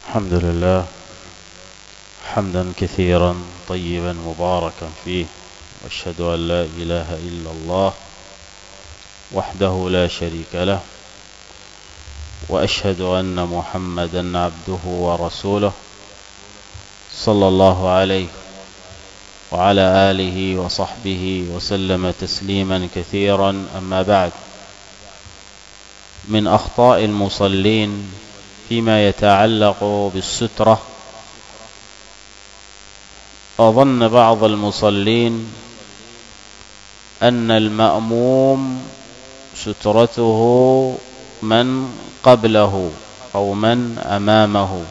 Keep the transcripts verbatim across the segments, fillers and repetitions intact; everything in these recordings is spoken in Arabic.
الحمد لله حمدا كثيرا طيبا مباركا فيه، واشهد أن لا إله إلا الله وحده لا شريك له، وأشهد أن محمدا عبده ورسوله صلى الله عليه وعلى آله وصحبه وسلم تسليما كثيرا. أما بعد، من أخطاء المصلين فيما يتعلق بالسترة، أظن بعض المصلين أن المأموم سترته من قبله أو من أمامه،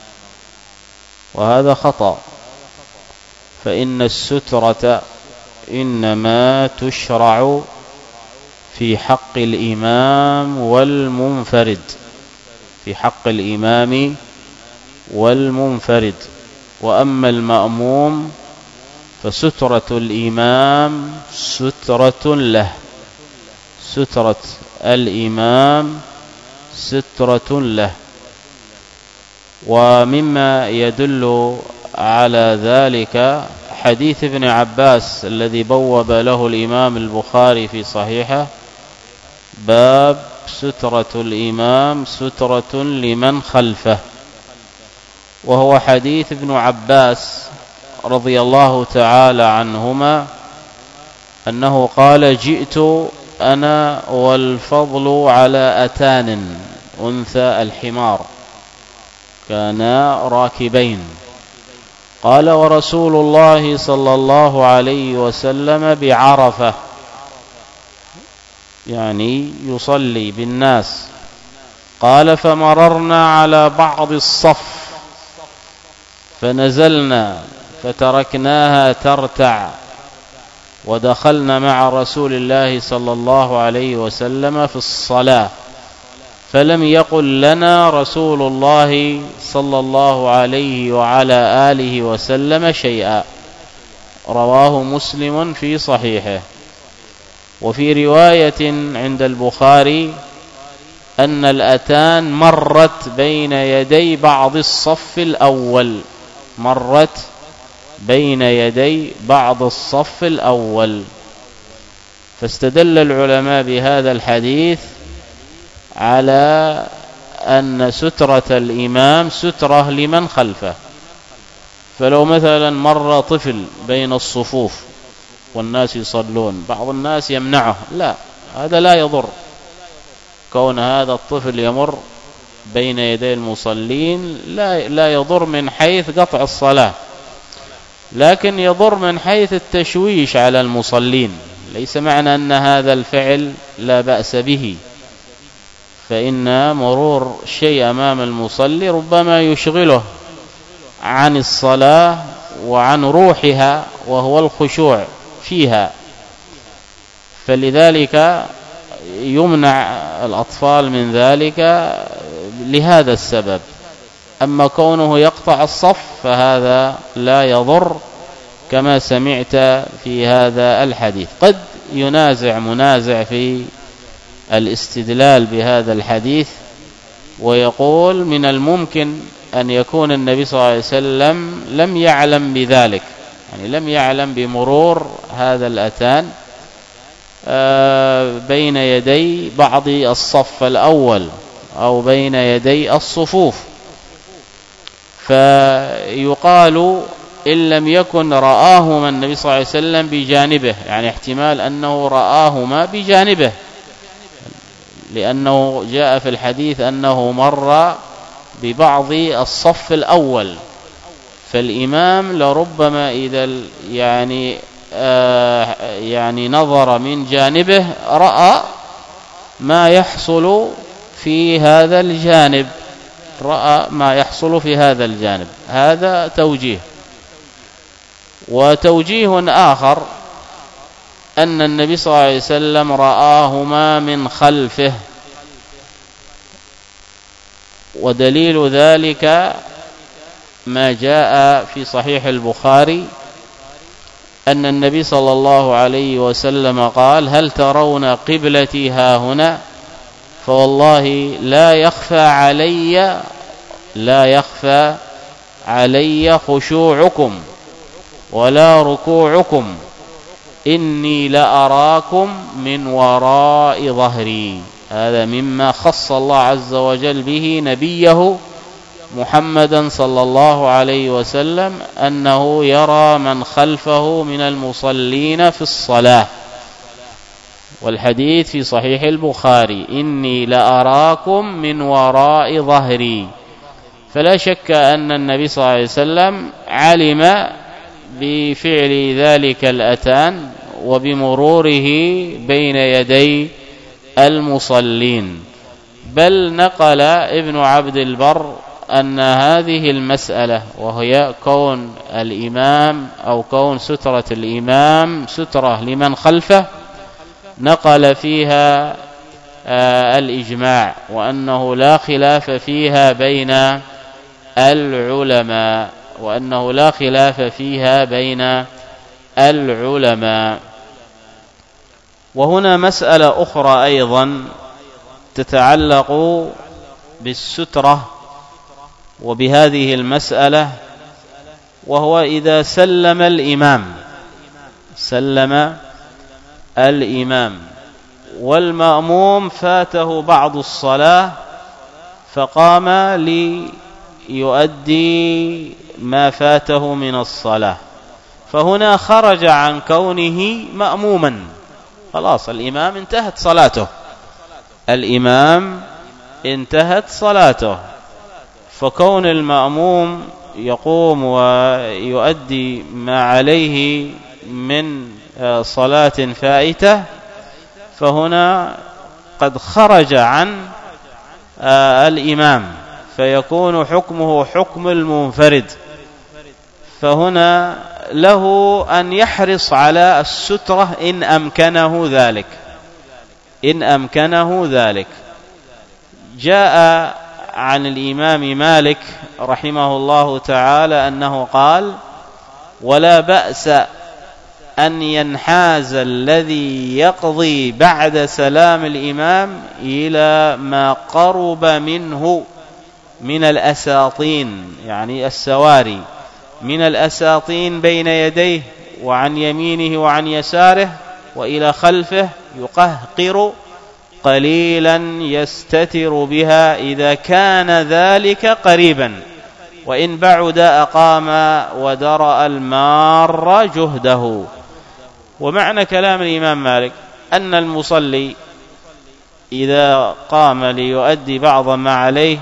وهذا خطأ، فإن السترة إنما تشرع في حق الإمام والمنفرد في حق الإمام والمنفرد وأما المأموم فسترة الإمام سترة له سترة الإمام سترة له. ومما يدل على ذلك حديث ابن عباس الذي بوب له الإمام البخاري في صحيحه باب سترة الإمام سترة لمن خلفه، وهو حديث ابن عباس رضي الله تعالى عنهما أنه قال: جئت أنا والفضل على أتان أنثى الحمار، كانا راكبين، قال: ورسول الله صلى الله عليه وسلم بعرفة، يعني يصلي بالناس، قال: فمررنا على بعض الصف فنزلنا فتركناها ترتع، ودخلنا مع رسول الله صلى الله عليه وسلم في الصلاة، فلم يقل لنا رسول الله صلى الله عليه وعلى آله وسلم شيئا. رواه مسلم في صحيحه. وفي رواية عند البخاري أن الأتان مرت بين يدي بعض الصف الأول مرت بين يدي بعض الصف الأول فاستدل العلماء بهذا الحديث على أن سترة الإمام سترة لمن خلفه. فلو مثلا مر طفل بين الصفوف والناس يصلون، بعض الناس يمنعه، لا، هذا لا يضر، كون هذا الطفل يمر بين يدي المصلين لا لا يضر من حيث قطع الصلاة، لكن يضر من حيث التشويش على المصلين. ليس معنى أن هذا الفعل لا بأس به، فإن مرور شيء أمام المصلي ربما يشغله عن الصلاة وعن روحها وهو الخشوع فيها، فلذلك يمنع الأطفال من ذلك لهذا السبب. أما كونه يقطع الصف فهذا لا يضر، كما سمعت في هذا الحديث. قد ينازع منازع في الاستدلال بهذا الحديث ويقول من الممكن أن يكون النبي صلى الله عليه وسلم لم يعلم بذلك، يعني لم يعلم بمرور هذا الأتان بين يدي بعض الصف الأول أو بين يدي الصفوف، فيقال إن لم يكن رآهما النبي صلى الله عليه وسلم بجانبه، يعني احتمال أنه رآهما بجانبه، لأنه جاء في الحديث أنه مر ببعض الصف الأول، فالإمام لربما إذا يعني آه يعني نظر من جانبه رأى ما يحصل في هذا الجانب رأى ما يحصل في هذا الجانب. هذا توجيه. وتوجيه آخر أن النبي صلى الله عليه وسلم رآهما من خلفه، ودليل ذلك ما جاء في صحيح البخاري أن النبي صلى الله عليه وسلم قال: هل ترون قبلتي ها هنا؟ فوالله لا يخفى علي لا يخفى علي خشوعكم ولا ركوعكم إني لأراكم من وراء ظهري. هذا مما خص الله عز وجل به نبيه محمدا صلى الله عليه وسلم، أنه يرى من خلفه من المصلين في الصلاة. والحديث في صحيح البخاري: إني لأراكم من وراء ظهري. فلا شك أن النبي صلى الله عليه وسلم علم بفعل ذلك الأتان وبمروره بين يدي المصلين. بل نقل ابن عبد البر أن هذه المسألة، وهي كون الإمام أو كون سترة الإمام سترة لمن خلفه، نقل فيها آه الإجماع، وأنه لا خلاف فيها بين العلماء وأنه لا خلاف فيها بين العلماء. وهنا مسألة أخرى أيضا تتعلق بالسترة وبهذه المسألة، وهو إذا سلم الإمام سلم الإمام والمأموم فاته بعض الصلاة فقام ليؤدي ما فاته من الصلاة، فهنا خرج عن كونه مأموما، خلاص الإمام انتهت صلاته الإمام انتهت صلاته فكون المأموم يقوم ويؤدي ما عليه من صلاة فائتة، فهنا قد خرج عن الإمام، فيكون حكمه حكم المنفرد. فهنا له أن يحرص على السترة إن أمكنه ذلك إن أمكنه ذلك. جاء عن الإمام مالك رحمه الله تعالى أنه قال: ولا بأس أن ينحاز الذي يقضي بعد سلام الإمام إلى ما قرب منه من الأساطين، يعني السواري من الأساطين بين يديه وعن يمينه وعن يساره وإلى خلفه، يقهقر قليلا يستتر بها إذا كان ذلك قريبا، وإن بعد أقام ودرأ المار جهده. ومعنى كلام الإمام مالك أن المصلي إذا قام ليؤدي بعض ما عليه،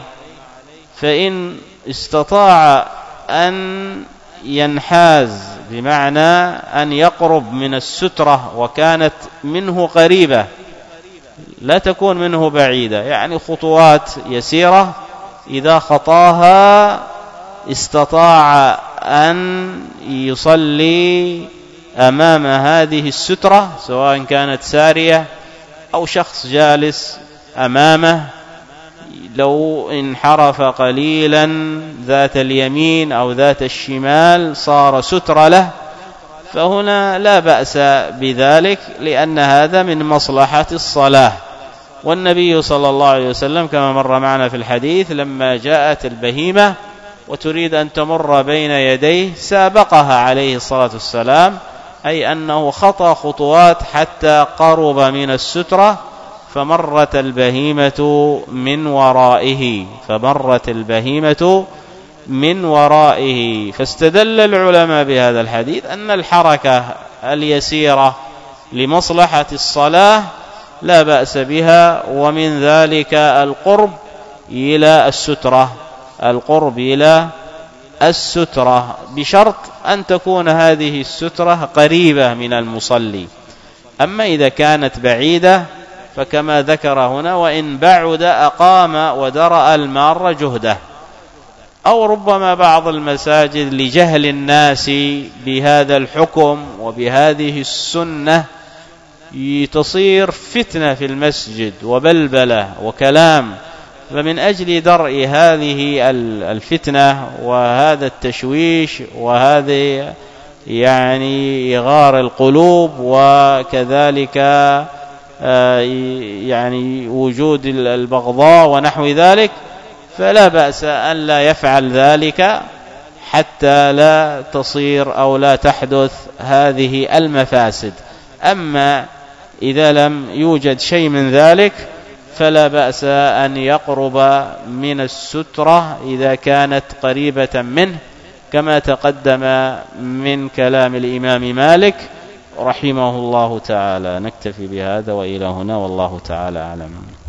فإن استطاع أن ينحاز بمعنى أن يقرب من السترة وكانت منه قريبة لا تكون منه بعيدة، يعني خطوات يسيرة، إذا خطاها استطاع أن يصلي أمام هذه السترة، سواء كانت سارية أو شخص جالس أمامه، لو انحرف قليلا ذات اليمين أو ذات الشمال صار ستر له، فهنا لا بأس بذلك، لأن هذا من مصلحة الصلاة. والنبي صلى الله عليه وسلم كما مر معنا في الحديث لما جاءت البهيمة وتريد أن تمر بين يديه سابقها عليه الصلاة والسلام، أي أنه خطى خطوات حتى قرب من السترة، فمرت البهيمة من ورائه فمرت البهيمة من ورائه فاستدل العلماء بهذا الحديث أن الحركة اليسيرة لمصلحة الصلاة لا بأس بها، ومن ذلك القرب إلى السترة القرب إلى السترة بشرط أن تكون هذه السترة قريبة من المصلي. أما إذا كانت بعيدة فكما ذكر هنا: وإن بعد أقام ودرأ المار جهده. أو ربما بعض المساجد لجهل الناس بهذا الحكم وبهذه السنة تصير فتنة في المسجد وبلبلة وكلام، فمن أجل درء هذه الفتنة وهذا التشويش وهذا يعني إغار القلوب، وكذلك يعني وجود البغضاء ونحو ذلك، فلا بأس أن لا يفعل ذلك حتى لا تصير أو لا تحدث هذه المفاسد. أما إذا لم يوجد شيء من ذلك فلا بأس أن يقرب من السترة إذا كانت قريبة منه، كما تقدم من كلام الإمام مالك رحمه الله تعالى. نكتفي بهذا وإلى هنا، والله تعالى أعلم.